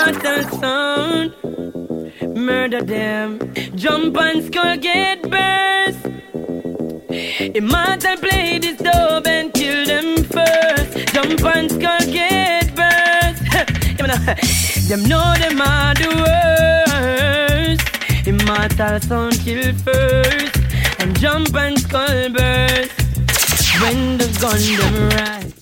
Immortal sound, murder them. Jump and skull get burst. Immortal play this dub and kill them first. Jump and skull get burst. Them know them are the worst. Immortal sound kill first. And jump and skull burst. When the gun them rise.